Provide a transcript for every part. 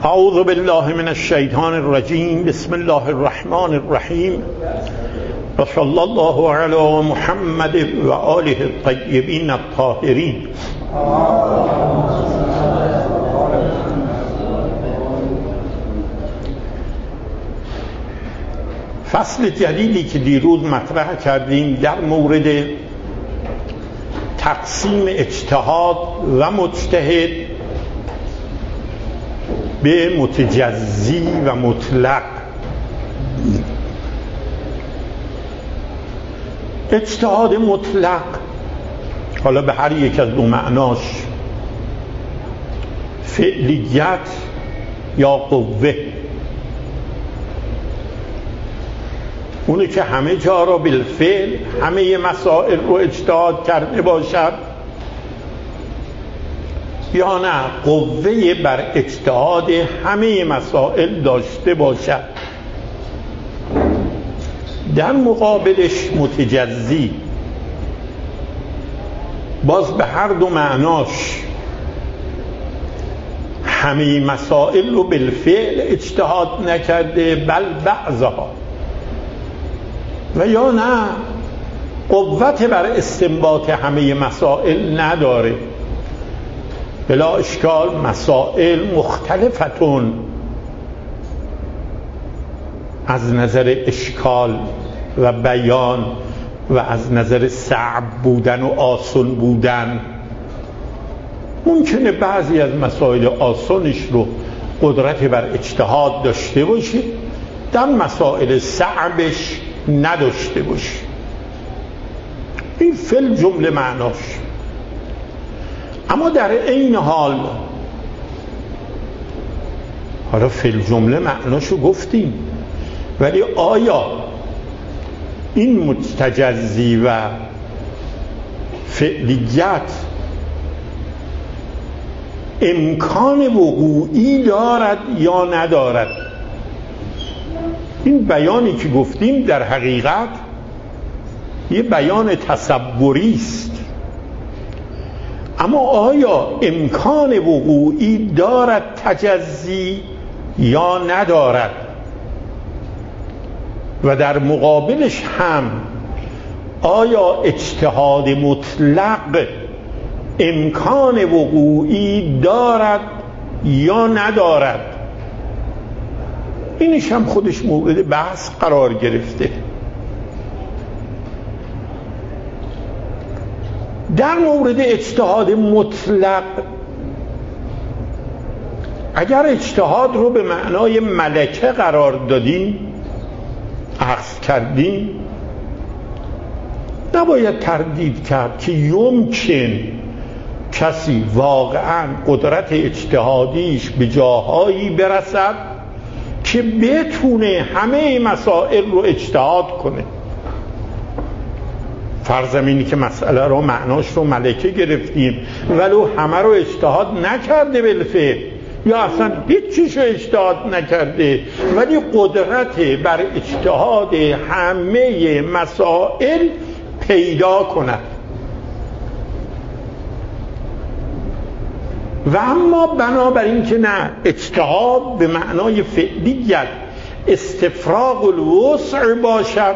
اعوذ بالله من الشیطان الرجیم. بسم الله الرحمن الرحیم و صلی الله علی محمد و آله الطیبین الطاهرین. فصل جدیدی که دیروز مطرح کردیم در مورد تقسیم اجتهاد و مجتهد به متجزی و مطلق. اجتهاد مطلق حالا به هر یک از دو معناش، فعلیت یا قوه، اونه که همه جا را بالفعل همه مسائل رو اجتهاد کرده باشد، یا نه قوه بر اجتهاد همه مسائل داشته باشد. در مقابلش متجزی باز به هر دو معناش همه مسائل رو بالفعل اجتهاد نکرده، بل بعضها، و یا نه قوت بر استنباط همه مسائل نداره. بلا اشکال مسائل مختلفتون از نظر اشکال و بیان و از نظر صعب بودن و آسان بودن. ممکنه بعضی از مسائل آسانش رو قدرت بر اجتهاد داشته باشی، در مسائل صعبش نداشته باشی. این فل جمله معناش. اما در این حال حالا فل جمله معناشو گفتیم، ولی آیا این متجزی و فعلیت امکان وقوعی دارد یا ندارد؟ این بیانی که گفتیم در حقیقت یه بیان تصوری است، اما آیا امکان وقوعی دارد تجزی یا ندارد؟ و در مقابلش هم آیا اجتهاد مطلق امکان وقوعی دارد یا ندارد؟ اینش هم خودش مورد بحث قرار گرفته. در مورد اجتهاد مطلق، اگر اجتهاد رو به معنای ملکه قرار دادیم، اخذ کردیم، نباید تردید کرد که یمکن کسی واقعا قدرت اجتهادیش به جاهایی برسد که بتونه همه مسائل رو اجتهاد کنه. فرضم اینی که مسئله رو معناش رو ملکه گرفتیم ولو همه رو اجتهاد نکرده بالفعل، یا اصلا هیچ چیز رو اجتهاد نکرده، ولی قدرت بر اجتهاد همه مسائل پیدا کند. و اما بنابراین که نه، اجتهاد به معنای فعلیت استفراغ الوسع باشد،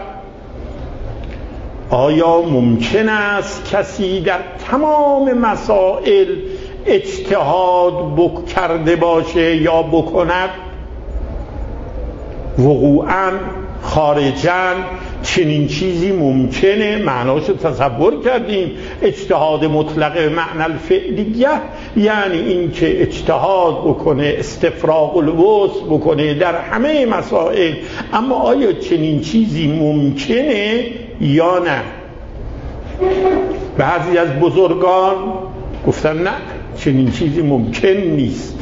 آیا ممکن است کسی در تمام مسائل اجتهاد کرده باشه یا بکند؟ وقوعاً خارجاً چنین چیزی ممکنه؟ معناش تصور کردیم. اجتهاد مطلق معنی الفعلیه یعنی این که اجتهاد بکنه، استفراغ الوسع بکنه در همه مسائل. اما آیا چنین چیزی ممکنه یا نه؟ بعضی از بزرگان گفتن نه، چنین چیزی ممکن نیست،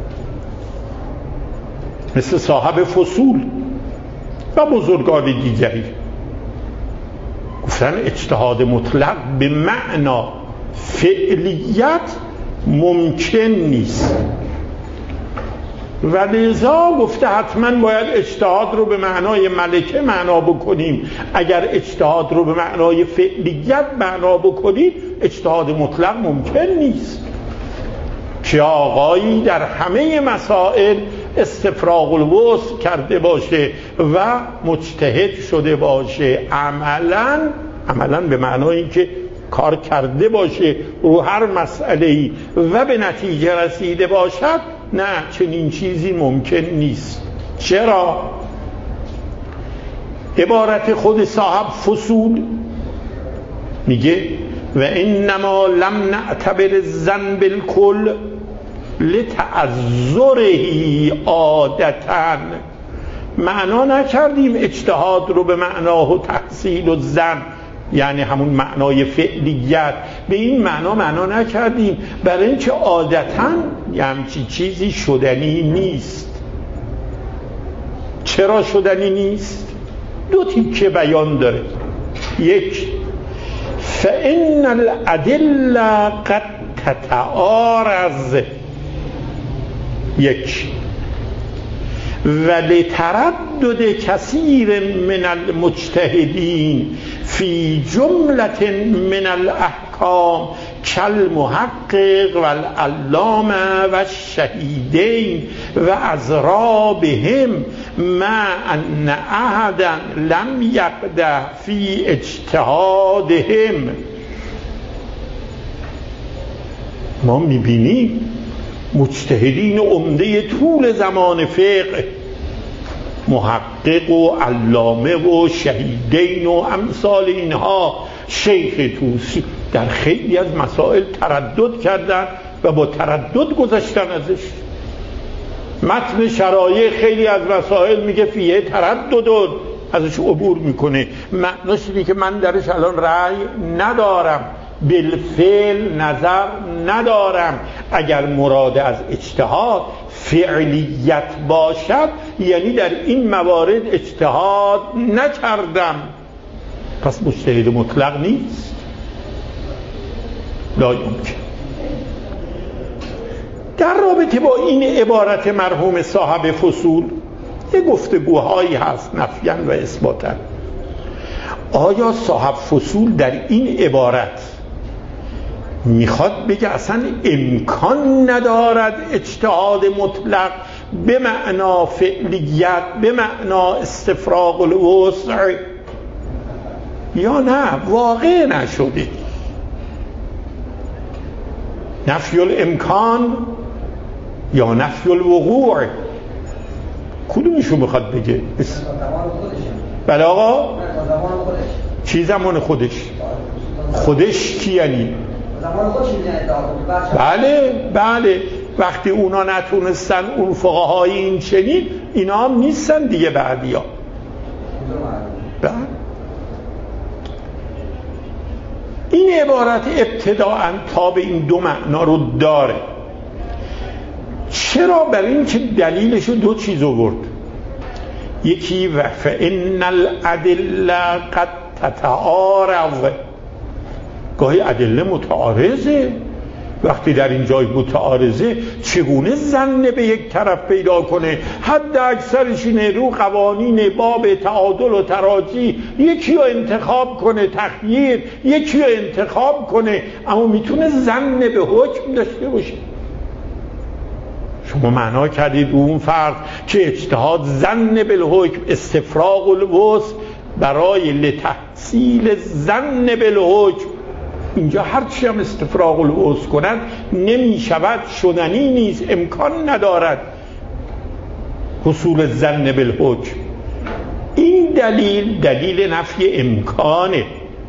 مثل صاحب فصول و بزرگان دیگری گفتن اجتهاد مطلق به معنا فعلیت ممکن نیست، و لذا گفته حتما باید اجتهاد رو به معنای ملکه معنا بکنیم. اگر اجتهاد رو به معنای فعلیت معنا بکنید، اجتهاد مطلق ممکن نیست که آقایی در همه مسائل استفراغ الوسع کرده باشه و مجتهد شده باشه، عملاً به معنای اینکه کار کرده باشه رو هر مسئله‌ای و به نتیجه رسیده باشد، نه، چنین چیزی ممکن نیست. چرا؟ عبارت خود صاحب فصول میگه و انما لم نعتبر الظن بالکل لتعذره عادتاً، معنا نکردیم اجتهاد رو به معناه تحصیل و ظن، یعنی همون معنای فعلیت، به این معنا نکردیم، برای اینکه عادتاً همچین چیزی شدنی نیست. چرا شدنی نیست؟ دو تیکه بیان داره. یک، فإن الأدلة قد تتعارض، یک، ولتردد کثیر من المجتهدین فی جملة من الاحکام کالمحقق والعلامة والشهیدین و اضرابهم مع ان احدا لم یقدح فی اجتهادهم. ما میبینیم مجتهدین عمده طول زمان فقه، محقق و علامه و شهیدین و امثال اینها، شیخ طوسی، در خیلی از مسائل تردد کردن و با تردد گذشتن ازش. متن شرایع خیلی از مسائل میگه فیه تردد، ازش عبور میکنه، معناش اینه که من درش الان رأی ندارم، بالفعل نظر ندارم. اگر مراد از اجتهاد فعلیت باشد، یعنی در این موارد اجتهاد نکردم، پس مجتهد مطلق نیست، لا یمکن. در رابطه با این عبارت مرحوم صاحب فصول یه گفتگوهایی هست نفیاً و اثباتاً. آیا صاحب فصول در این عبارت میخواد بگه اصلا امکان ندارد اجتهاد مطلق به معنا فعلیت، به معنا استفراغ الوسع، یا نه واقع نشده؟ نفی الامکان یا نفی الوقوع، کدومشو میخواد بگه؟ بله آقا، چی زمان خودش؟ خودش کی یعنی؟ بله وقتی اونا نتونستن، اون فقهای این چنین، اینا هم نیستن دیگه بعدی ها. این عبارت ابتداءً تا به این دو معنا رو داره. چرا؟ برای این که دلیلشو دو چیز آورد. یکی و فإن الأدلة قد تتعارض، گاهی ادله متعارضه. وقتی در این جای متعارضه، چگونه ظن به یک طرف پیدا کنه؟ حد اکثرش اینه رو قوانین باب تعادل و تراجی یکی رو انتخاب کنه، تخییر یکی رو انتخاب کنه، اما میتونه ظن به حکم داشته باشه. شما معنا کردید اون فرض که اجتهاد ظن بالحکم، استفراغ الوسع برای لتحصیل ظن بالحکم. اینجا هرچی هم استفراغ الوسع کنند نمی شود، شدنی نیست، امکان ندارد حصول ظن بالحکم. این دلیل نفی امکانه.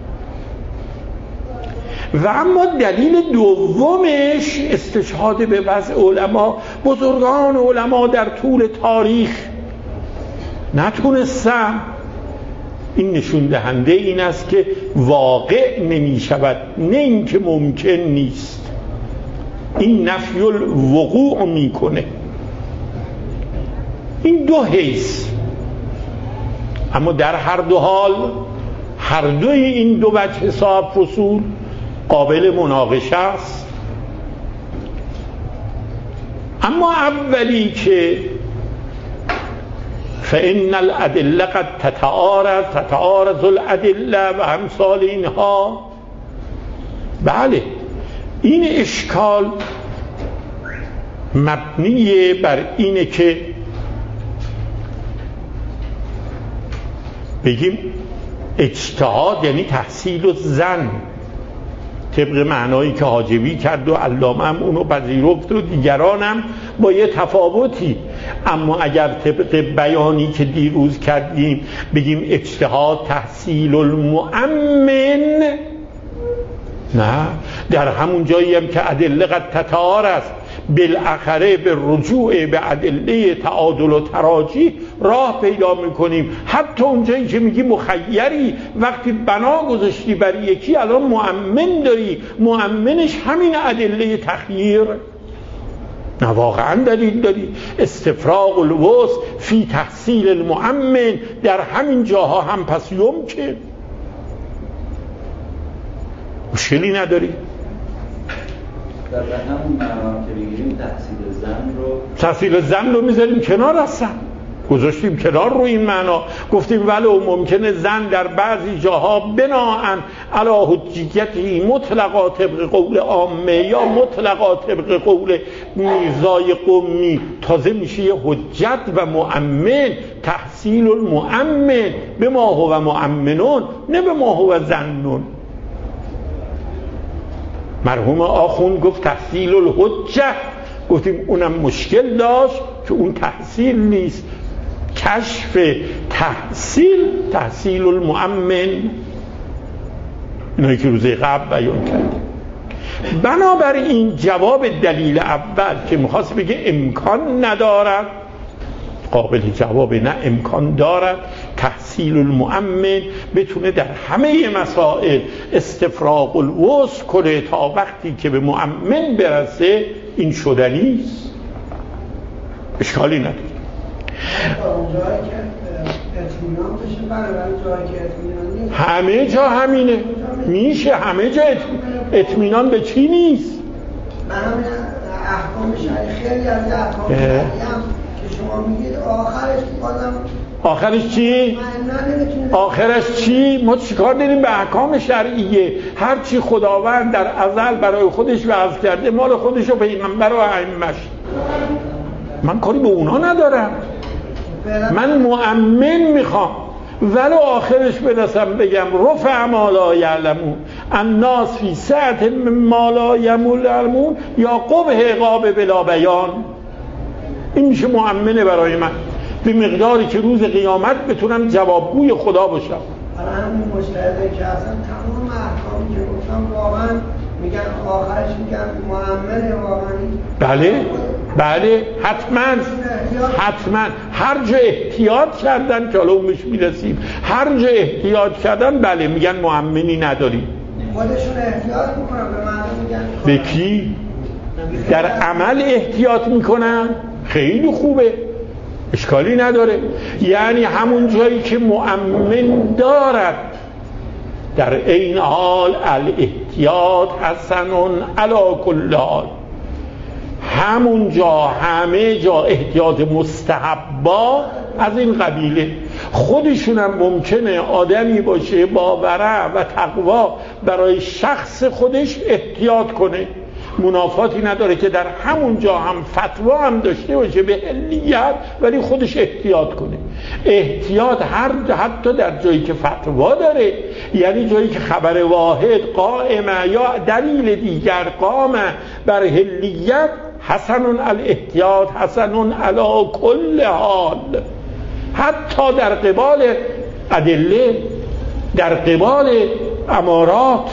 و اما دلیل دومش استشهاد به وضع علما. بزرگان علما در طول تاریخ نتونستن. این نشون دهنده این است که واقع نمی شود، نه اینکه ممکن نیست. این نفی الوقوع میکنه. این دو حیث. اما در هر دو حال، هر دوی این دو وجه حساب فصول قابل مناقشه است. اما اولی که فإن الأدلة قد تتعارض الأدلة و امثال اینها، بله، این اشکال مبنی بر اینه که بگیم اجتهاد یعنی تحصیل الظن طبق معنایی که حاجبی کرد و علامه هم اونو پذیرفت و دیگرانم با یه تفاوتی. اما اگر طبق بیانی که دیروز کردیم بگیم اجتهاد تحصیل المؤمن، نه، در همون جایی هم که ادله قد تتعارض است بالاخره به رجوع به ادله تعادل و تراجیح راه پیدا میکنیم. حتی اونجایی که میگی مخیری، وقتی بنا گذاشتی بر یکی الان مؤمن داری، مؤمنش همین ادله تخییر. نه واقعا دلیل داری. استفراغ الوسع فی تحصیل المؤمن در همین جاها هم پس یمکن، مشکلی نداری. در همون معنا که بگیریم تحصیل زن رو میذاریم کنار هستن، گذاشتیم کنار رو این معنا. گفتیم ولو ممکنه زن در بعضی جاها بناهن علی حجیتی مطلقا طبق قول عامه یا مطلقا طبق قول میرزای قمی تازه میشه یه حجت و مؤمن. تحصیل المؤمن به ما هو مؤمنون، نه به ما هو زنون. مرحوم آخوند گفت تحصیل الحجه، گفتیم اونم مشکل داشت که اون تحصیل نیست. کشف تحصیل المؤمن، اینایی که روز قبل بیان کردیم. بنابراین جواب دلیل اول که میخواست بگه امکان ندارد، قابل جواب نه، امکان دارد تحصیل المؤمن بتونه در همه مسائل استفراغ الوسع کنه تا وقتی که به مؤمن برسه. این شدنی است، اشکالی نداره. جایی که اطمینان بشه، برای جایی که اطمینان نیست همه جا همینه میشه. همه جا اطمینان به چی نیست؟ من همین احکام شرعی، خیلی از احکام شرعی هم که شما میگید آخرش بازم آخرش چی؟ آخرش چی؟ ما چیکار داریم به احکام شرعیه؟ هر چی خداوند در ازل برای خودش وضع کرده مال خودش و پیغمبر و ائمه‌اش، من کاری به اونا ندارم. من مؤمن میخوام ولو آخرش برسم بگم رفع ما لا یعلمون الناس فی سعة ما لا یعلمون یا قبح عقاب بلا بیان. این میشه مؤمنه برای من، به مقداری که روز قیامت بتونم جوابگوی خدا باشم. حالا همون مجتهده که اصلا تمام احکامی که گفتم واقعا میگن آخرش میگن مؤمنه واقعا. بله حتما هر جا احتیاط کردن که حالا اونش میرسیم، هر جا احتیاط کردن بله میگن مؤمنی نداری. خودشون احتیاط میکنن به معنی میگن به کی؟ در عمل احتیاط میکنن، خیلی خوبه، اشکالی نداره. یعنی همون جایی که مؤمن دارد در این حال الاحتیاط حسنون علی کل حال، همون جا همه جا احتیاط مستحبا از این قبیله. خودشونم ممکنه آدمی باشه با ورع و تقوا برای شخص خودش احتیاط کنه، منافاتی نداره که در همون جا هم فتوا هم داشته باشه به علیت ولی خودش احتیاط کنه. احتیاط حتی در جایی که فتوا داره، یعنی جایی که خبر واحد قائمه یا دلیل دیگر قامه بر علیت، حسنون الاحتیاط حسنون علی کل حال. حتی در قبال ادله، در قبال امارات،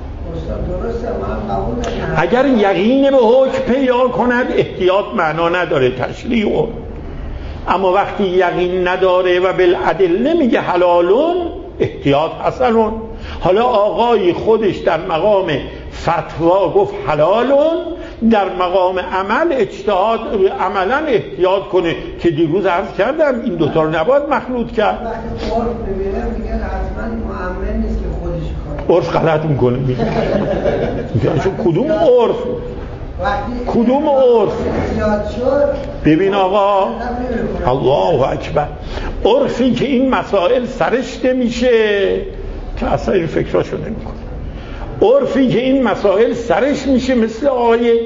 اگر یقین به حکم پیدا کند احتیاط معنا نداره تشریع. اما وقتی یقین نداره و بالادله میگه حلالون، احتیاط حسنون. حالا آقای خودش در مقام فتوا گفت حلالون، در مقام عمل اجتهاد عملا احتیاط کنه که دیروز عرض کردم این دوتا رو نباید مخلوط کرد. وقتی عرف ببینه میگه حتما مؤمن نیست که خودش عرف غلط میکنه. میگه کدوم عرف؟ کدوم عرف؟ ببین آقا، الله اکبر، عرفی که این مسائل سرش نمیشه که اصلا این فکراشو نمیکنه. عرفی که این مسائل سرش میشه مثل آیه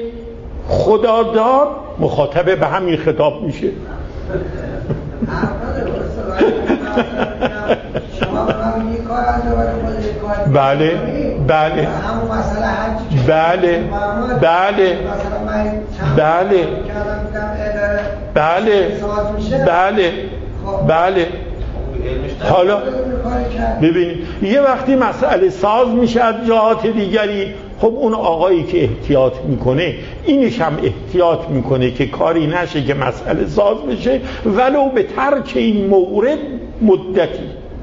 خداداد مخاطب به همین خطاب میشه. شما برای یک کار انجام خود یک کار بله بله همون مسئله هرچی بله بله بله بله بله بله. حالا ببینید یه وقتی مسئله ساز میشه از جهات دیگری، خب اون آقایی که احتیاط میکنه اینش هم احتیاط میکنه که کاری نشه که مسئله ساز بشه ولو به ترک این مورد مدتی.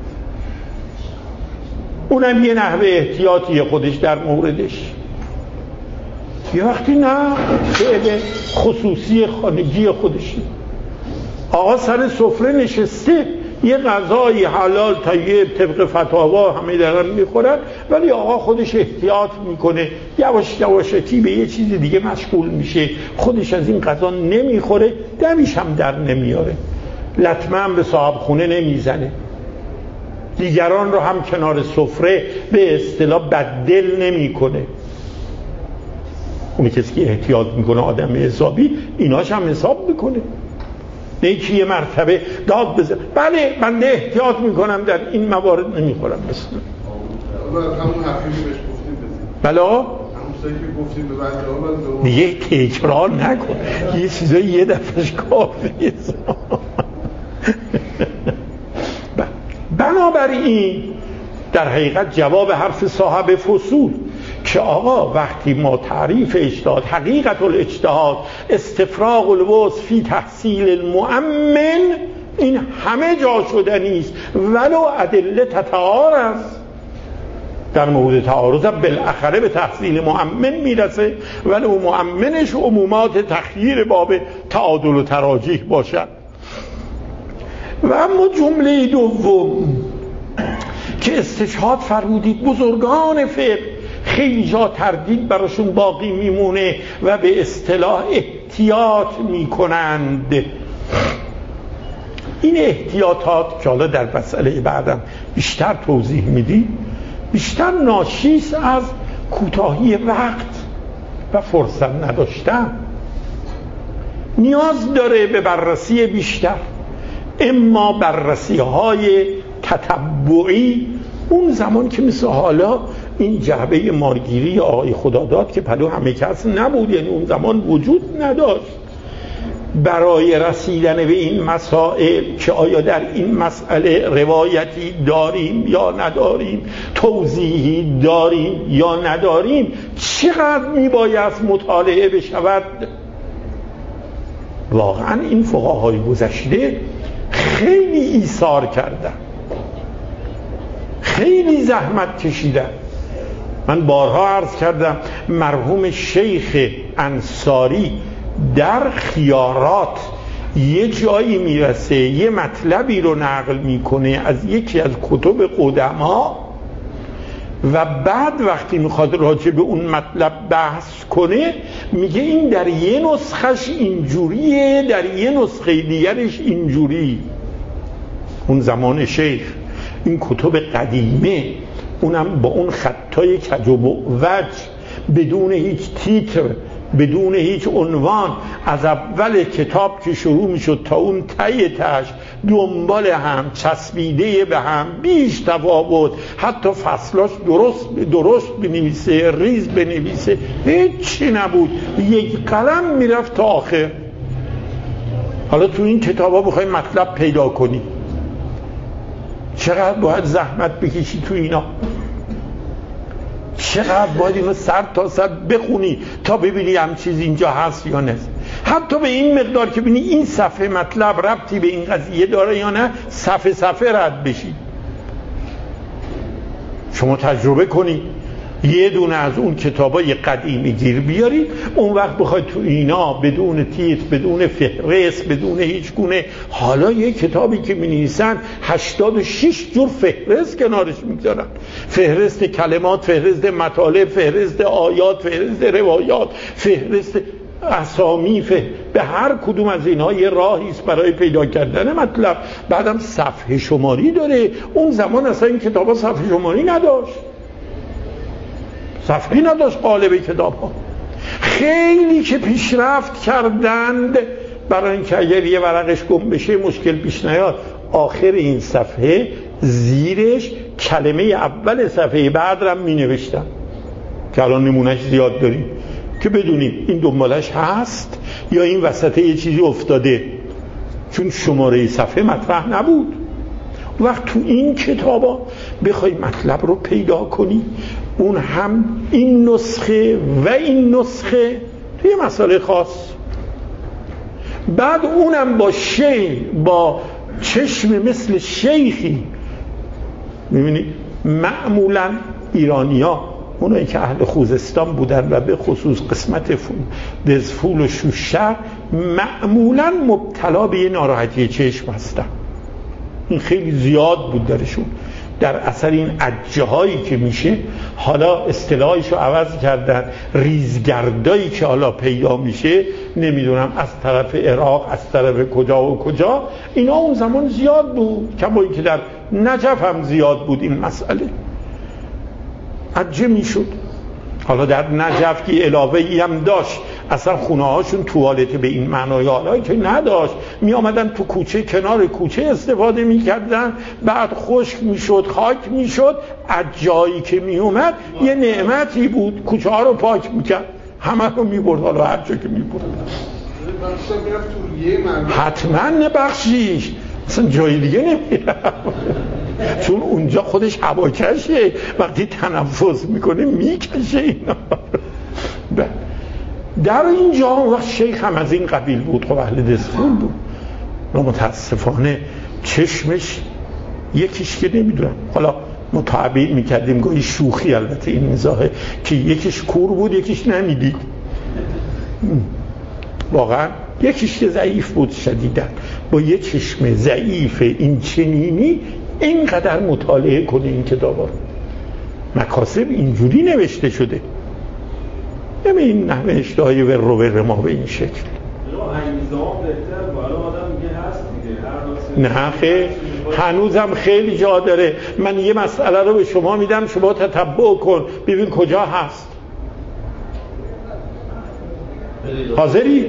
اونم یه نحوه احتیاطی خودش در موردش. یه وقتی نه فعل خصوصی خانگی خودشه، آقا سر سفره نشسته یه غذای حلال طیب طبق فتاوا همه دارن میخورن، ولی آقا خودش احتیاط میکنه، یواش یواشکی به یه چیز دیگه مشغول میشه، خودش از این غذا نمیخوره، دمیش هم در نمیاره، لطمه هم به صاحب خونه نمیزنه، دیگران رو هم کنار سفره به اصطلاح بددل نمیکنه. اون کسی که احتیاط میکنه آدم حسابی ایناش هم حساب میکنه، نه که یه مرتبه داد بزن بله بنده احتیاط میکنم در این موارد نمیخورم مثلا. همون حرفی که بهش گفتیم بزنیم. بله همون چیزایی که گفتیم به بنده دیگه تکرار نکن، یه چیزایی یه دفعش کافیه. بنابراین در حقیقت جواب حرف صاحب فصول که آقا وقتی ما تعریف اجتهاد، حقیقت الاجتهاد استفراغ الوسع فی تحصیل المؤمن، این همه جا شدنی است ولو ادله تتعارض، در مورد تعارض بالاخره به تحصیل مؤمن میرسه ولو مؤمنش عمومات تخییر باب تعادل و تراجیح باشد. و اما جمله دوم که استشهاد فرمودید بزرگان فقه خیلی جا تردید براشون باقی میمونه و به اصطلاح احتیاط میکنند. این احتیاطات که حالا در مسئله بعدم بیشتر توضیح میدی، بیشتر ناشیست از کوتاهی وقت و فرصت نداشتن، نیاز داره به بررسی بیشتر، اما بررسی های تتبعی اون زمان که مثل حالا این جعبه مارگیری آقای خداداد که پلو همه کس نبود، یعنی اون زمان وجود نداشت، برای رسیدن به این مسائل که آیا در این مسئله روایتی داریم یا نداریم، توضیحی داریم یا نداریم، چقدر میباید مطالعه بشود. واقعا این فقهای گذشته خیلی ایثار کردن، خیلی زحمت کشیدن. من بارها عرض کردم مرحوم شیخ انصاری در خیارات یه جایی میرسه یه مطلبی رو نقل میکنه از یکی از کتب قدما و بعد وقتی میخواد راجع به اون مطلب بحث کنه میگه این در یه نسخش اینجوریه، در یه نسخه دیگرش اینجوری. اون زمان شیخ این کتب قدیمه، اونم با اون خطای کج و وجه، بدون هیچ تیتر، بدون هیچ عنوان، از اول کتاب که شروع میشد تا اون ته تاش دنبال هم، چسبیده به هم، بیش تفاوت، حتی فصلاش درست بنویسه، ریز بنویسه، هیچی نبود، یک قلم میرفت تا آخر. حالا تو این کتاب ها بخوای مطلب پیدا کنی چقدر باید زحمت بکشی تو اینا، چقدر باید اینو سر تا سر بخونی تا ببینی هم چیز اینجا هست یا نه. حتی به این مقدار که ببینی این صفحه مطلب ربطی به این قضیه داره یا نه، صفحه رد بشی. شما تجربه کنی یه دونه از اون کتابای قدیمی گیر بیارید، اون وقت بخواید تو اینا بدون تیتر، بدون فهرست، بدون هیچ گونه، حالا یه کتابی که می‌نویسن 86 جور فهرست کنارش می‌ذارن، فهرست کلمات، فهرست مطالب، فهرست آیات، فهرست روایات، فهرست اسامی، به هر کدوم از اینها یه راهی است برای پیدا کردن مطلب. بعدم صفحه شماری داره. اون زمان اصلا این کتابا صفحه شماری نداشت، صفحه نداشت قالب کتاب ها. خیلی که پیشرفت کردند برای اینکه اگر یه ورقش گم بشه مشکل پیش نیاد، آخر این صفحه زیرش کلمه اول صفحه بعد رو می نوشتم که الان نمونهش زیاد داریم که بدونیم این دنبالش هست یا این وسط یه چیزی افتاده، چون شماره صفحه مطرح نبود. وقت تو این کتابا بخوای مطلب رو پیدا کنی، اون هم این نسخه و این نسخه توی مسئله خاص، بعد اونم با شیخ، با چشم مثل شیخی. میبینی معمولا ایرانیا، اونایی که اهل خوزستان بودن و به خصوص قسمت دزفول و شوشتر، معمولا مبتلا به یه ناراحتی چشم هستن. این خیلی زیاد بود درشون در اثر این عجه هایی که میشه. حالا اصطلاحش رو عوض کردن، ریزگردایی که حالا پیدا میشه، نمیدونم از طرف عراق، از طرف کجا و کجا. اینا اون زمان زیاد بود، کمایی که در نجف هم زیاد بود این مسئله، عجه میشد. حالا در نجف که علاوه‌ای هم داشت، اصلا خونه هاشون توالت به این معنای حالایی که نداشت، می آمدن تو کوچه، کنار کوچه استفاده می کردن، بعد خشک می شد، خاک می شد، از جایی که می اومد یه نعمتی بود، کوچه ها رو پاک می کرد، همه رو می برد، حالا هر جا که می برد. حتما نبخشیش، اصلا جای دیگه نمیرم، چون اونجا خودش هواکشه، وقتی تنفس میکنه میکشه اینا. در اینجا وقت شیخ هم از این قبیل بود، خب اهل دزفول بود و متاسفانه چشمش یکیش که نمیدونم، حالا متعبیر میکردیم گاهی شوخی، البته این مزاحه، که یکیش کور بود یکیش نمیدید، واقعا یکیش که ضعیف بود شدیدن. با یه چشم ضعیف این چنینی اینقدر مطالعه کنه این کتابا. مکاسب اینجوری نوشته شده، نمی این نوشته های ور ما به این شکل. نه خیلی هنوزم خیلی جا داره. من یه مسئله رو به شما میدم، شما تتبع کن ببین کجا هست. حاضری؟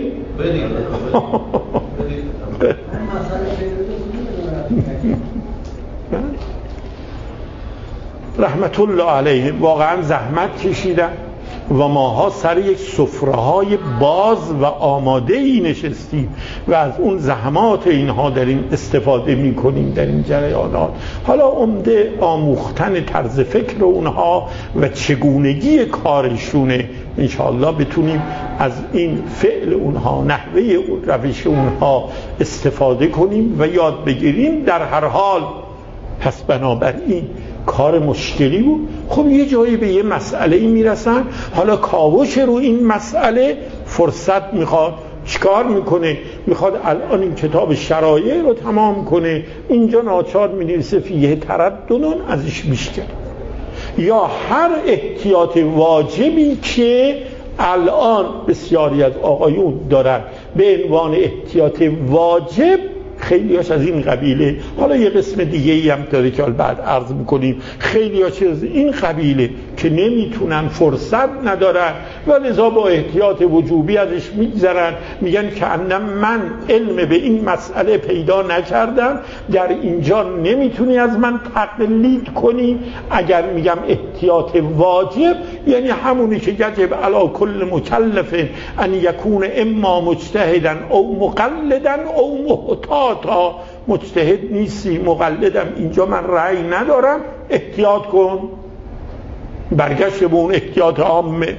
رحمت الله علیه واقعا زحمت کشیدن و ماها سر یک سفره‌های باز و آماده ای نشستیم و از اون زحمات اینها داریم استفاده میکنیم در این جریانات. حالا عمده آموختن طرز فکر اونها و چگونگی کارشونه، انشاءالله بتونیم از این فعل اونها، نحوه روش اونها استفاده کنیم و یاد بگیریم. در هر حال پس بنابراین کار مشکلی بود. خب یه جایی به یه مسئله میرسن، حالا کاوش رو این مسئله فرصت میخواد، چیکار میکنه؟ میخواد الان این کتاب شرایع رو تمام کنه، اینجا ناچار مینویسه فیه ترددن ازش میشکن، یا هر احتیاط واجبی که الان بسیاری از آقایون دارن به عنوان احتیاط واجب، خیلیاش از این قبیله. حالا یه قسم دیگه ای هم داره که بعد عرض میکنیم، خیلیاش از این قبیله که نمیتونن، فرصت ندارن و لذا با احتیاط وجوبی ازش میگذرن، میگن که من علم به این مسئله پیدا نکردم، در اینجا نمیتونی از من تقلید کنی. اگر میگم احتیاط واجب یعنی همونی که یجب علی کل مکلف ان یکون اما مجتهدا او مقلدا او محتاطا. مجتهد نیستی، مقلدم، اینجا من رأی ندارم، احتیاط کن. برگشت به اون احتیاط عامه.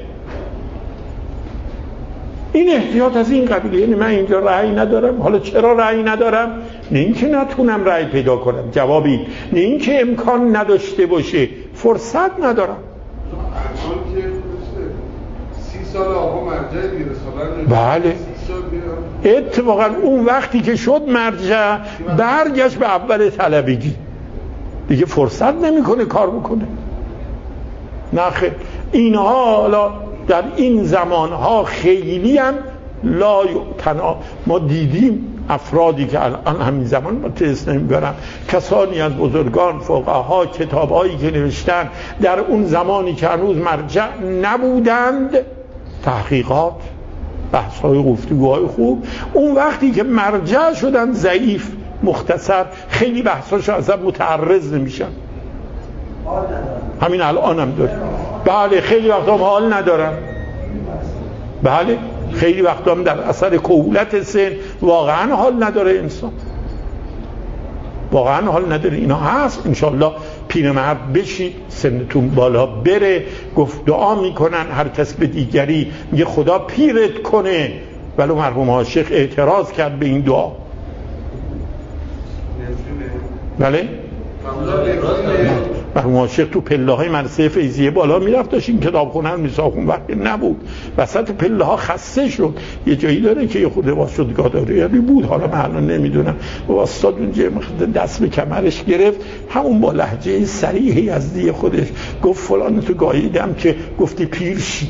این احتیاط از این قبیله، یعنی من اینجا رأی ندارم. حالا چرا رأی ندارم؟ نه اینکه نتونم رأی پیدا کنم، جوابی نه اینکه امکان نداشته باشه، فرصت ندارم. الان که 30 سال آقا مرجع دیگه رسالت، بله اتفاقا اون وقتی که شد مرجع برگشت به اول طلبگی، دیگه فرصت نمیکنه کار بکنه. نه خیلی اینها حالا در این زمانها خیلی هم لا یعتنا. ما دیدیم افرادی که الان همین زمان ما تست نمیبرم، کسانی از بزرگان فقها کتابهایی که نوشتن در اون زمانی که هنوز مرجع نبودند، تحقیقات، بحث‌های گفتگوهای خوب، اون وقتی که مرجع شدن ضعیف مختصر خیلی بحثاش ازم متعرض نمیشن. همین الان هم داره. بله خیلی وقتا هم حال ندارم. بله خیلی وقتا هم در اثر کهولت سن واقعا حال نداره انسان، واقعا حال نداره. اینا هست. انشالله پیرمرد بشید، سنتون بالا بره، گفت دعا میکنن هر کس به دیگری میگه خدا پیرت کنه، ولو مرحوم عاشق اعتراض کرد به این دعا. بله مرحوم عاشق تو پله های مدرسه فیضیه بالا میرفت، داشت این کتاب خونن میساخون، وقتی نبود وسط پله ها خسته شد. یه جایی داره که یه خود واسطگاه داره یعنی بود، حالا من الان نمیدونم، واسطاد اونجا دست به کمرش گرفت، همون با لهجه صریح یزدی خودش گفت فلان تو گاییدم که گفتی پیر شی.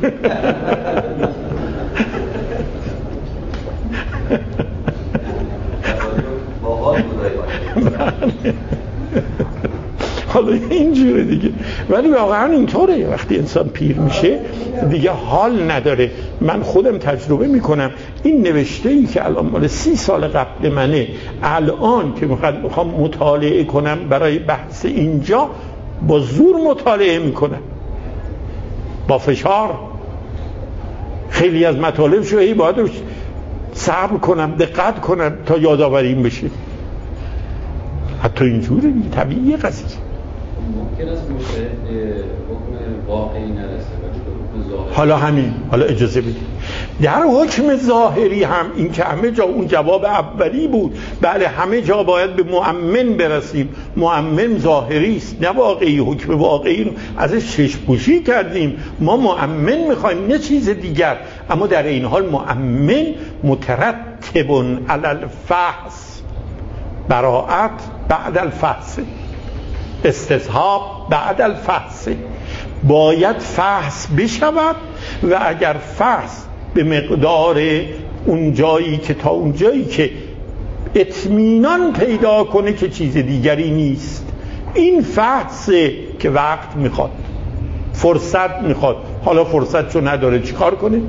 حالا اینجوره دیگه، ولی واقعا اینطوره. وقتی انسان پیر میشه دیگه حال نداره. من خودم تجربه میکنم. این نوشته ای که الان مال 30 سال قبل منه، الان که میخوام مطالعه کنم برای بحث اینجا با زور مطالعه میکنم، با فشار. خیلی از مطالب شوهی باید صبر کنم، دقت کنم تا یادآوریم بشه. حتی اینجوری طبیعیه قضیه. ممکن است حکم واقعی نرسه. حالا همین، حالا اجازه بدید در حکم ظاهری هم این که همه جا اون جواب اولی بود، بله همه جا باید به مؤمن برسیم. مؤمن ظاهری است نه واقعی. حکم واقعی رو ازش چشم‌پوشی کردیم. ما مؤمن میخوایم نه چیز دیگر، اما در این حال مؤمن مترتب علی الفحص، براءت بعد الفحص، استصحاب بعد الفحص. باید فحص بشود و اگر فحص به مقدار اون جایی که تا اون جایی که اطمینان پیدا کنه که چیز دیگری نیست، این فحصه که وقت میخواد، فرصت میخواد. حالا فرصت چون نداره چیکار کنه؟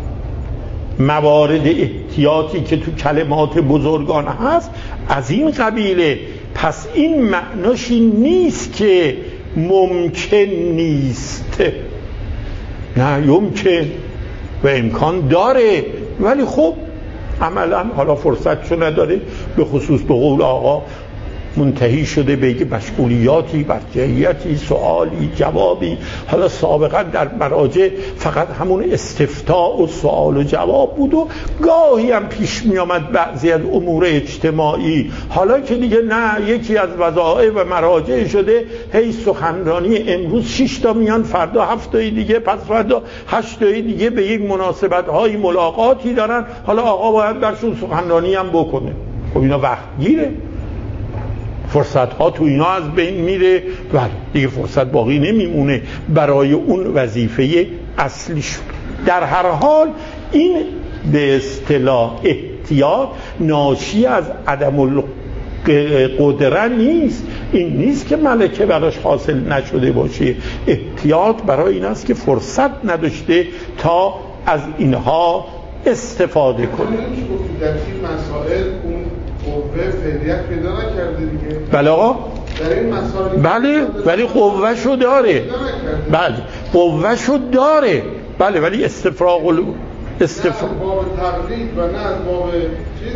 موارد احتیاطی که تو کلمات بزرگان هست از این قبیله. پس این معناش این نیست که ممکن نیست، نه یمکن و امکان داره، ولی خب عملا حالا فرصت چون نداره. به خصوص به قول آقا منتهی شده به یک مشغولیاتی، برجعیتی، سوالی، جوابی. حالا سابقا در مراجع فقط همون استفتاء و سوال و جواب بود و گاهی هم پیش می آمد بعضی از امور اجتماعی. حالا که دیگه نه، یکی از وظایف و مراجع شده هی سخنرانی امروز 6 تا میان، فردا 7 تا دیگه، پس فردا 8 تا دیگه به یک مناسبت های ملاقاتی دارن. حالا آقا باید برشون سخنرانی هم بکنه. خب اینا وقت گیره، فرصت ها تو اینا از بین میره و دیگه فرصت باقی نمیمونه برای اون وظیفه اصلی شد. در هر حال این به اصطلاح احتیاط ناشی از عدم القدرت نیست. این نیست که ملکه براش حاصل نشده باشه. احتیاط برای این است که فرصت نداشته تا از اینها استفاده کنه. در این مسائل اون قوه فعلیت پیدا نکرده دیگه. بله آقا، در این مسائل بله، ولی قوه‌شو داره. بله قوه‌شو داره، بله، ولی استفراغ نه از باب تقلید و نه از باب چیز.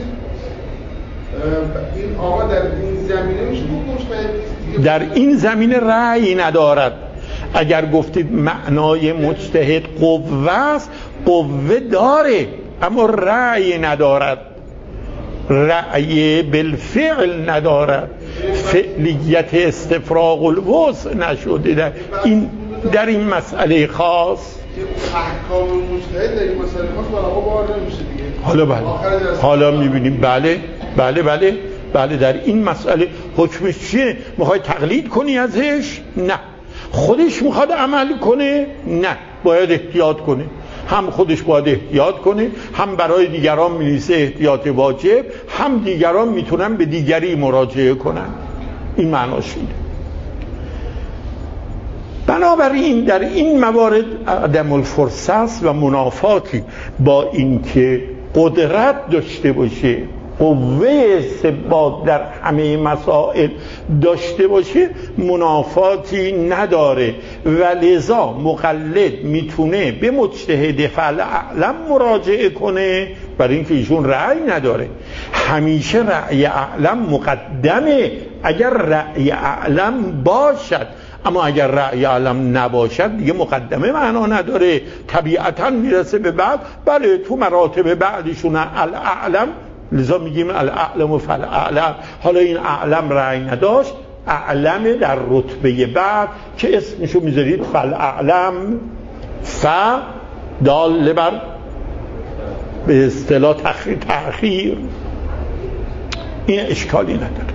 این آقا در این زمینه میشه مجتهد، در این زمینه رأی ندارد. اگر گفتید معنای مجتهد قوه است، قوه داره اما رأی ندارد، رأی بالفعل ندارد، فعلیت استفراغ الوسع نشده در این مسئله خاص. احکام مجتهد در این مسئله خاص برای آقا بار نمیشه دیگه. حالا بله، حالا میبینیم بله بله بله بله در این مسئله حکمش چیه؟ میخوای تقلید کنی ازش؟ نه. خودش میخواد عمل کنه؟ نه، باید احتیاط کنه. هم خودش باید احتیاط کنه، هم برای دیگران می‌نویسه احتیاط واجب، هم دیگران میتونن به دیگری مراجعه کنن. این معناش اینه. بنابراین در این موارد عدم الفرصت و منافاتی با اینکه قدرت داشته باشه، قوه استنباط در همه مسائل داشته باشه منافاتی نداره و لذا مقلد میتونه به مجتهد فعل اعلم مراجعه کنه، برای اینکه ایشون رأی نداره. همیشه رأی اعلم مقدمه اگر رأی اعلم باشد، اما اگر رأی اعلم نباشد دیگه مقدمه معنا نداره، طبیعتا میرسه به بعد. بله تو مراتب بعدشون الاعلم، لذا میگیم الاعلم و فالاعلم. حالا این اعلم رأی نداشت، اعلم در رتبه بعد که اسمشو میذارید فالاعلم، دال بر به اصطلاح تأخیر، این اشکالی نداره.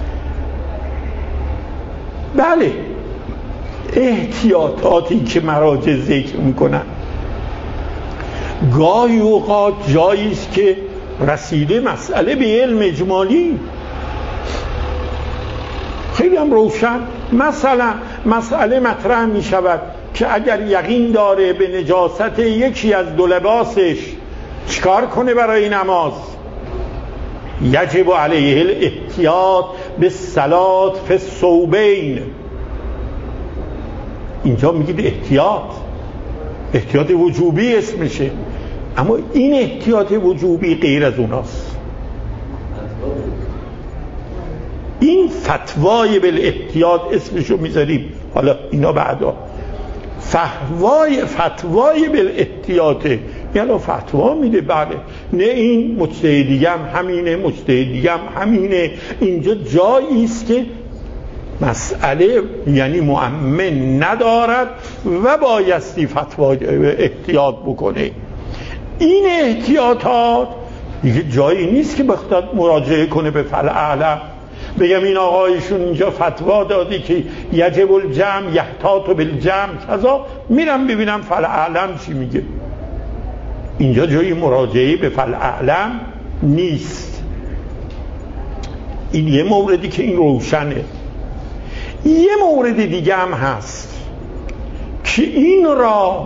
بله احتیاطاتی که مراجع ذکر میکنن گاهی اوقات جاییست که رسیده مسئله به علم اجمالی خیلی هم روشن. مثلا مسئله مطرح می شود که اگر یقین داره به نجاست یکی از دو لباسش چیکار کنه برای نماز؟ یجب علیه الاحتیاط بالصلاة فی الثوبین. اینجا میگید احتیاط وجوبی اسمشه، اما این احتیاط وجوبی غیر از اوناست. این فتوای بالاحتیاط اسمشو میذاریم، حالا اینا بعدا فتوای بالاحتیاطه، یعنی فتوا میده. بله نه این مجتهد دیگه هم همینه، مجتهد دیگه هم همینه. اینجا جایی است که مسئله یعنی مؤمن ندارد و بایستی فتوا احتیاط بکنه. این احتیاطات دیگه جایی نیست که بخواد مراجعه کنه به فالاعلم، بگم این آقایشون اینجا فتوا دادی که یجب الجمع یحتاط بالجمع کذا، میرم ببینم فالاعلم چی میگه. اینجا جایی مراجعه به فالاعلم نیست. این یه موردی که این روشنه. یه مورد دیگه هم هست که این را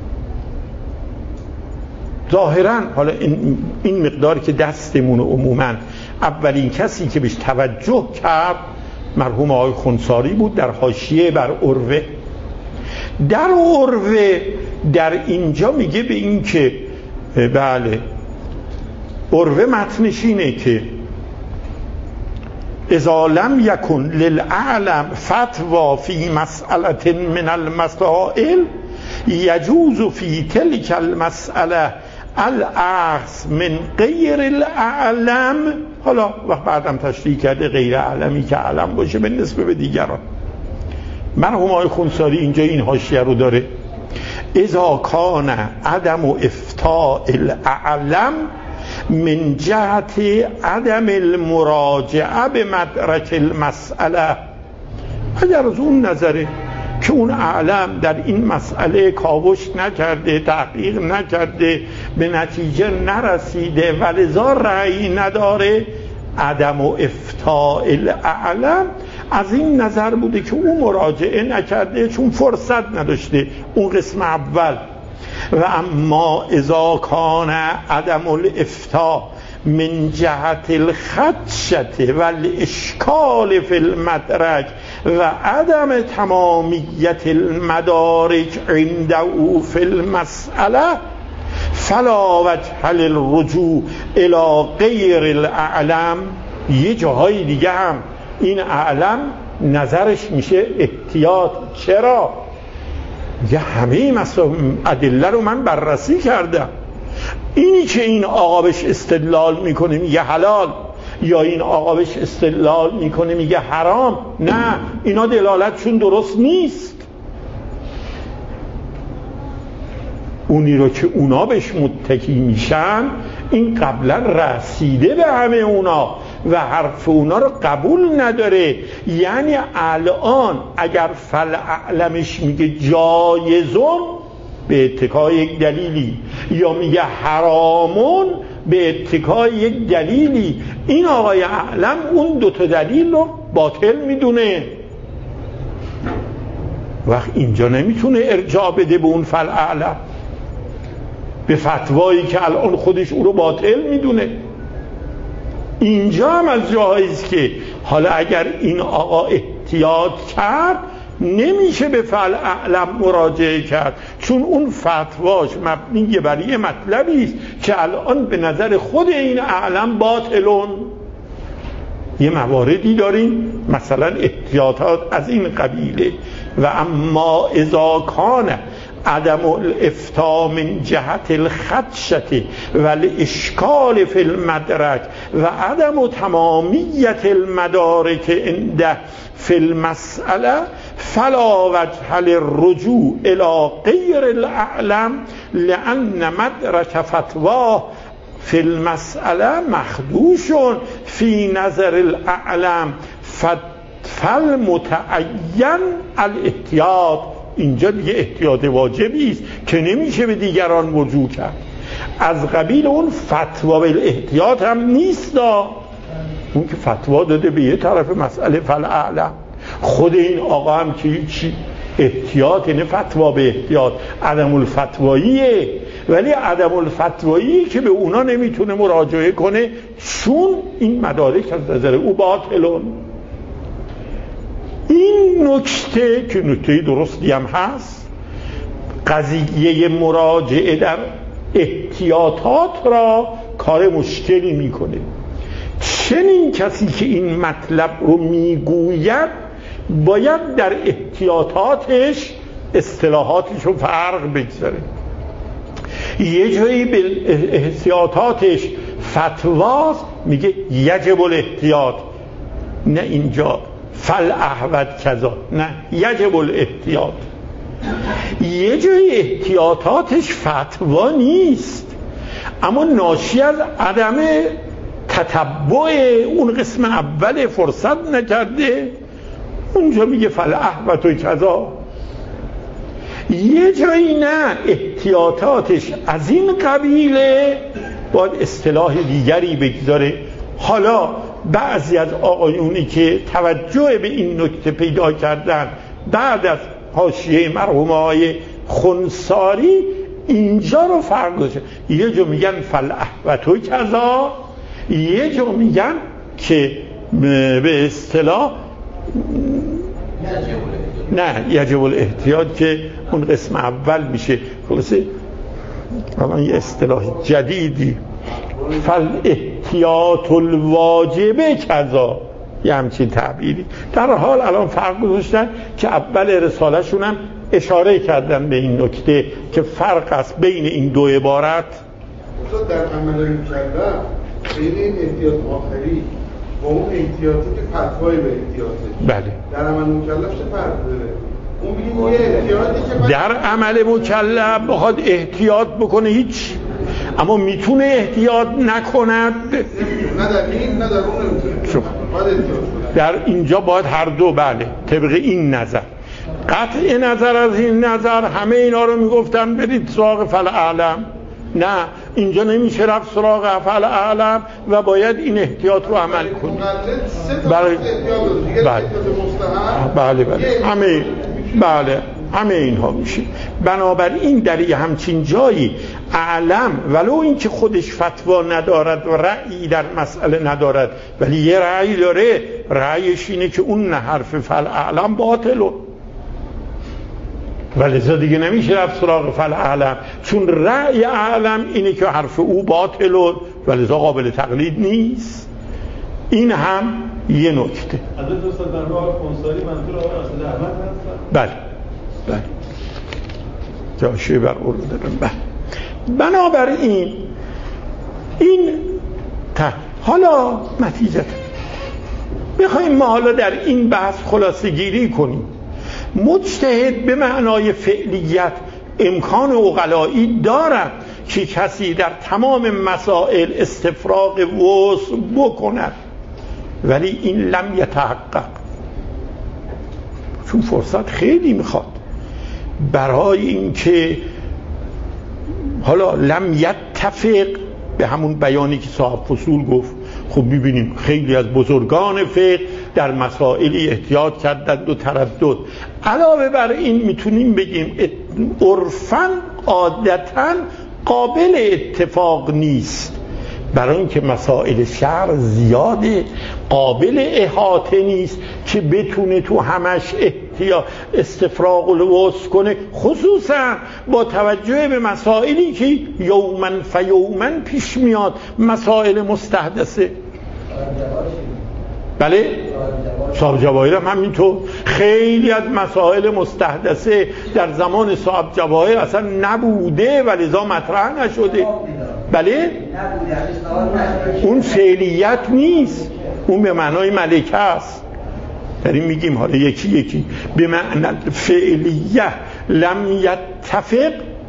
ظاهراً، حالا این مقداری که دستمون عموماً اولین کسی که بهش توجه کرد مرحوم آقای خنثاری بود در حاشیه بر عروه. در عروه در اینجا میگه به این که بله عروه متنش اینه که اذا لم یکن للعلم فتوا فی مسئله من المسائل یجوز فی تلک المسئله الاخذ من غیر الاعلم. حالا وقت بعدم تشریح کرده غیر اعلمی که علم باشه به نسبت به دیگران. مرحوم آقای خنثاری اینجا این حاشیه رو داره: اذا کان عدم افتاء الاعلم من جهت عدم المراجعه به مدرک المسئله. اگر از اون نظره که اون اعلم در این مسئله کاوش نکرده، تحقیق نکرده، به نتیجه نرسیده و لذا رأی نداره، عدم و افتاء الاعلم از این نظر بوده که اون مراجعه نکرده چون فرصت نداشته، اون قسم اول. و اما اذا کان عدم الافتاء من جهت الخدشة والاشکال فی المدرک و عدم تمامیت المدارک عنده فی المسئله فلا وجه للرجوع الی غیر الاعلم. یه جاهای دیگه هم این اعلم نظرش میشه احتیاط. چرا؟ یه همه ادله رو من بررسی کردم، اینی که این آقا بهش استدلال میکنه میگه حلال، یا این آقا بهش استدلال میکنه میگه حرام، نه، اینا دلالتشون درست نیست. اونی رو که اونا بهش متکی میشن این قبلا رسیده به همه اونا و حرف اونا رو قبول نداره. یعنی الان اگر فالاعلمش میگه جایزون به اتکای یک دلیلی یا میگه حرامون به اتکای یک دلیلی، این آقای اعلم اون دوتا دلیل رو باطل میدونه. وقت اینجا نمیتونه ارجاع بده به اون فالاعلم، به فتوایی که الان خودش او رو باطل میدونه. اینجا هم از جاهایی است که حالا اگر این آقا احتیاط کرد نمیشه به فعل اعلم مراجعه کرد، چون اون فتواش مبنی بر یه مطلبی است که الان به نظر خود این اعلم باطلون. یه مواردی داریم مثلا احتیاطات از این قبیله. و اما اذا کان عدم الافتاء من جهت الخدشة والاشکال فی المدرک و عدم تمامیت المدارک عنده فی المسئله فلا وجه للرجوع الى غیر الاعلم لان مدرک فتواه فی المسئله مخدوش فی نظر الاعلم فالمتعین الاحتیاط. اینجا دیگه احتیاط واجبی است که نمیشه به دیگران رجوع کرد. از قبیل اون فتوا بالاحتیاط هم نیست، اون که فتوا داده به یه طرف مسئله فالاعلم. خود این آقا هم که هیچی احتیاط نه، فتوا به احتیاط عدم الفتواییه، ولی عدم الفتوایی که به اونا نمیتونه مراجعه کنه چون این مدارک از نظر او باطلون. این نکته که نکته درستی هم هست، قضیه مراجعه در احتیاطات را کار مشکلی میکنه. چنین کسی که این مطلب رو میگوید باید در احتیاطاتش اصطلاحاتش رو فرق بگذاره. یه جایی به احتیاطاتش فتواست میگه یجب الاحتیاط، نه اینجا فالاحوط کذا، نه یجب الاحتیاط. یه جای احتیاطاتش فتوا نیست اما ناشی از عدم تتبع اون قسم اول فرصت نکرده، اونجا میگه فالاحوط کذا. یه جایی نه احتیاطاتش از این قبیله باید اصطلاح دیگری بگذاره. حالا بعضی از آقایونی که توجه به این نکته پیدا کردن بعد از حاشیه مرحومه خنثاری اینجا رو فرق گذاشتن، یه جا میگن فالاحوط کذا، یه جا میگن که به اصطلاح نه یجب الاحتیاط که اون قسم اول میشه. خلاصه الان یه اصطلاح جدیدی فالاحتیاط الواجب کذا، یه همچین تعبیری. در حال الان فرق گذاشتن که اول رساله شون هم اشاره کردن به این نکته که فرق است بین این دو عبارت. در عمل این کردن بین این احتیاط آخری با اون احتیاطی که فتوای به احتیاطه، بله، در عمل مکلف چه فرق داره؟ اون بگیم یه احتیاطی که در عمل مکلف بخواد احتیاط بکنه هیچ، اما میتونه احتیاط نکند. نه در این نه در اون نمیتونه. در اینجا باید هر دو، بله، طبق این نظر. قطع نظر از این نظر همه اینا رو میگفتن برید سراغ فالاعلم. نه، اینجا نمیشه رفت سراغ فالاعلم و باید این احتیاط رو عمل کنید. بله همه اینها میشه. بنابراین در یه همچین جایی اعلم ولو اینکه خودش فتوا ندارد و رأیی در مسئله ندارد ولی یه رأی داره، رأیش اینه که اون حرف فالاعلم باطله، ولذا دیگه نمیشه رفت سراغ فالاعلم، چون رأی اعلم اینه که حرف او باطله ولذا قابل تقلید نیست. این هم یه نکته. از دوستان در راه خنثاری منظور آقای اسد احمد هست؟ بله جاشه بر اول دارم. بله. بنابراین این حالا نتیجه بخوایم ما حالا در این بحث خلاصه گیری کنیم. مجتهد به معنای فعلیت امکان عقلایی دارد که کسی در تمام مسائل استفراغ وسع بکند، ولی این لم یتحقق، چون فرصت خیلی میخواد برای اینکه حالا لم یتفق به همون بیانی که صاحب فصول گفت. خب میبینیم خیلی از بزرگان فقه در مسائلی احتیاط کردند و تردد. علاوه بر این میتونیم بگیم عرفاً عادتاً قابل اتفاق نیست، برای اینکه مسائل شرع زیاده، قابل احاطه نیست که بتونه تو همش استفراغ الوسع کنه، خصوصا با توجه به مسائلی که یومن فیومن پیش میاد، مسائل مستحدثه. بله صاحب جواهر هم همینطور. خیلی از مسائل مستحدثه در زمان صاحب جواهر اصلا نبوده و لذا مطرح نشده. بله اون فعلیت نیست، اون به معنای ملکه است. داریم میگیم حالا یکی یکی به معنی فعلیه لم یتفق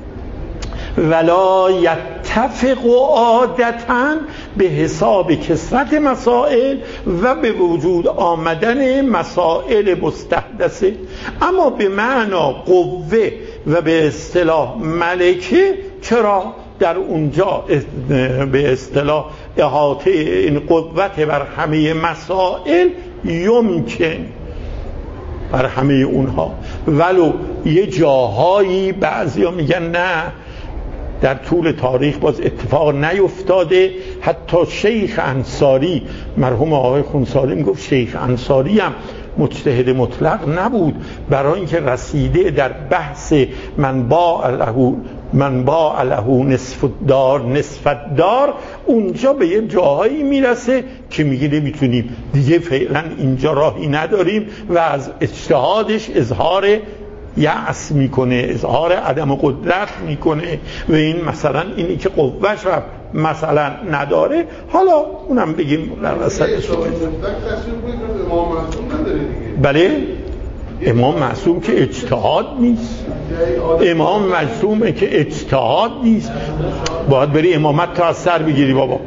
ولا یتفق عادتاً به حساب کثرت مسائل و به وجود آمدن مسائل مستحدثه، اما به معنا قوه و به اصطلاح ملکه چرا در اونجا به اصطلاح احاطه این قوت بر همه مسائل یمکن بر همه اونها، ولو یه جاهایی بعضیا میگن نه، در طول تاریخ باز اتفاق نیفتاده. حتی شیخ انصاری مرحوم آقای خونساری میگفت شیخ انصاری هم مجتهد مطلق نبود، برای اینکه رسیده در بحث من باع له نصف الدار اونجا به یه جاهایی میرسه که میگه نمیتونیم دیگه، فعلا اینجا راهی نداریم و از اجتهادش اظهار یأس میکنه، اظهار عدم قدرت میکنه و این مثلا اینی که قوهش را مثلا نداره. حالا اونم بگیم در وسطش. بله امام معصوم که اجتهاد نیست، امام معصومه که اجتهاد نیست. باید بری امامت تا از سر بگیری بابا.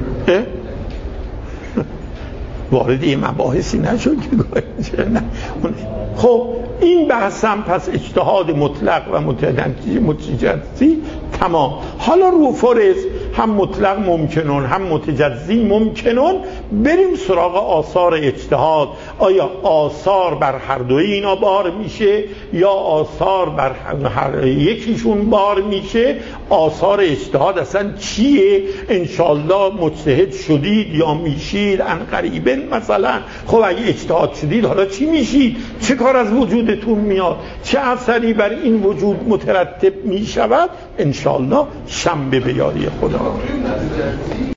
وارد این مباحثی نشد که نه. خب این بحث هم پس اجتهاد مطلق و متجزی تمام. حالا رو فرض هم مطلق ممکنون هم متجزی ممکنون، بریم سراغ آثار اجتهاد. آیا آثار بر هر دوی اینا بار میشه یا آثار بر هر یکیشون بار میشه؟ آثار اجتهاد اصلا چیه؟ انشالله مجتهد شدید یا میشید عنقریبا مثلا. خب اگه اجتهاد شدید حالا چی میشید؟ چه کار از وجودتون میاد؟ چه اثری بر این وجود مترتب میشود؟ انشالله شنبه به یاری خدا.